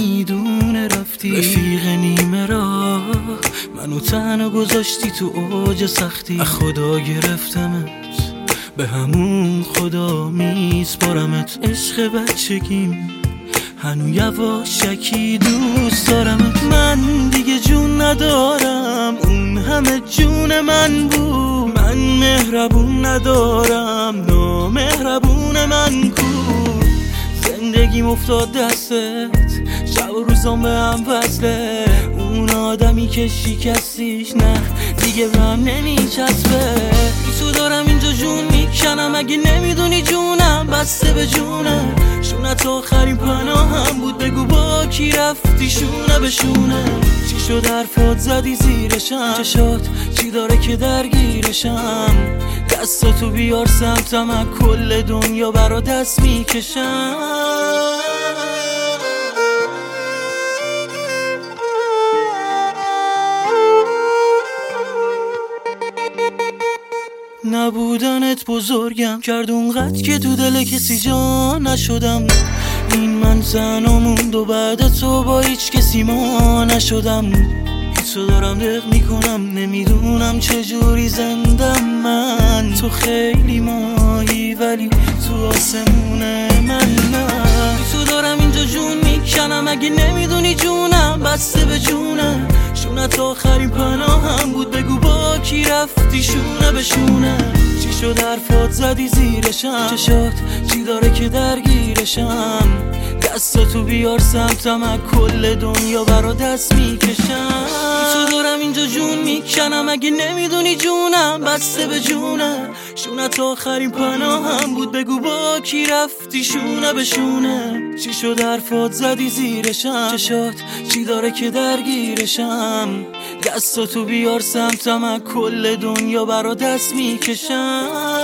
نمیدونه رفتی رفیق نیمه راه منو تنها گذاشتی تو اوج سختی خدا گرفتمت به همون خدا میسپارمت عشق بچگیم هنو یواشکی دوست دارمت من دیگه جون ندارم اون همه جون من بود من مهربون ندارم نامهربون من کو زندگیم افتاد دستت شب و روزام به هم وصله اون آدمی که شکستیش نه دیگه به هم نمیچسبه تو دارم اینجا جون میکنم اگه نمیدونی جونم بسته به جونم شونت آخرین پناهم بود بگو با کی رفتی شونه به شونه چی شد حرفات زدی زیرشم چشات چی داره که درگیرشم دستاتو بیار سمتم از کل دنیا برا دست میکشم نبودنت بزرگم کرد اونقدر که تو دل کسی جا نشدم این من تنها موند و بعد تو با هیچ کسی ما نشدم تو دارم دق میکنم نمیدونم چجوری زندم من تو خیلی ماهی ولی تو آسمون من نه تو دارم اینجا جون میکنم اگه نمیدونی جونم بسته به جونم شونت آخرین پناهم بود بگو با کی رفتی شونه به شونه چی شد حرفات زدی زیرشم چشات چی داره که درگیرشم دستاتو بیار سمتم از کل دنیا برا دست میکشم تو دارم اینجا جون میکنم اگه نمیدونی جونم بسته به جونم شونت آخرین پناهم بود بگو با کی رفتی شونه به شونه چی شد حرفات زدی زیرشم چشات چی داره که درگیرشم دستاتو بیار سمتم از کل دنیا برا دست میکشم